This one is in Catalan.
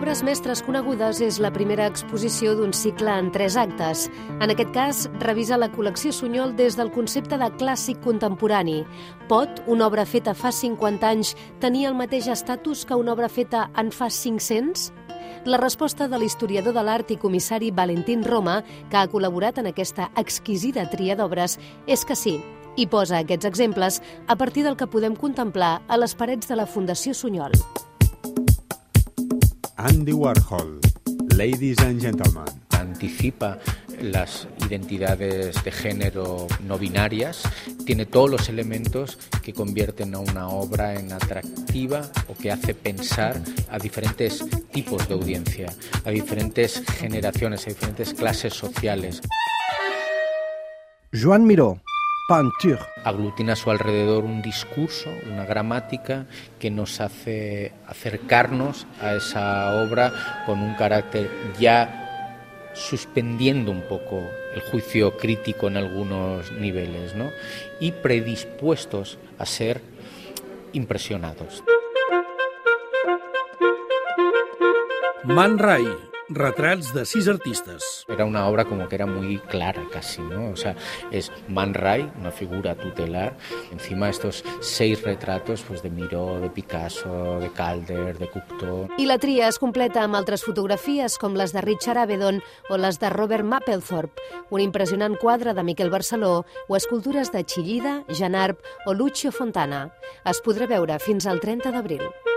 obres mestres conegudes és la primera exposició d'un cicle en 3 actes. En aquest cas, revisa la col·lecció Sunyol des del concepte de clàssic contemporani. Pot una obra feta fa 50 anys tenir el mateix estatus que una obra feta en fa 500? La resposta de l'historiador de l'art i comissari Valentín Roma, que ha col·laborat en aquesta exquisida tria d'obres, és que sí, i posa aquests exemples a partir del que podem contemplar a les parets de la Fundació Sunyol. Andy Warhol, Ladies and Gentlemen. Anticipa las identidades de género no binarias, tiene todos los elementos que convierten a una obra en atractiva o que hace pensar a diferentes tipos de audiencia, a diferentes generaciones, a diferentes clases sociales. Joan Miró, Peinture. Aglutina a su alrededor un discurso, una gramática que nos hace acercarnos a esa obra con un carácter ya suspendiendo un poco el juicio crítico en algunos niveles, ¿no? Y predispuestos a ser impresionados. Man Ray, retrats de 6 artistes. Era una obra como que era muy clara casi, ¿no? O sea, es Man Ray, una figura tutelar, encima estos 6 retratos pues, de Miró, de Picasso, de Calder, de Cocteau. I la tria es completa amb altres fotografies com les de Richard Avedon o les de Robert Mapplethorpe, un impressionant quadre de Miquel Barceló o escultures de Chillida, Jean Arp o Lucio Fontana. Es podrà veure fins al 30 d'abril.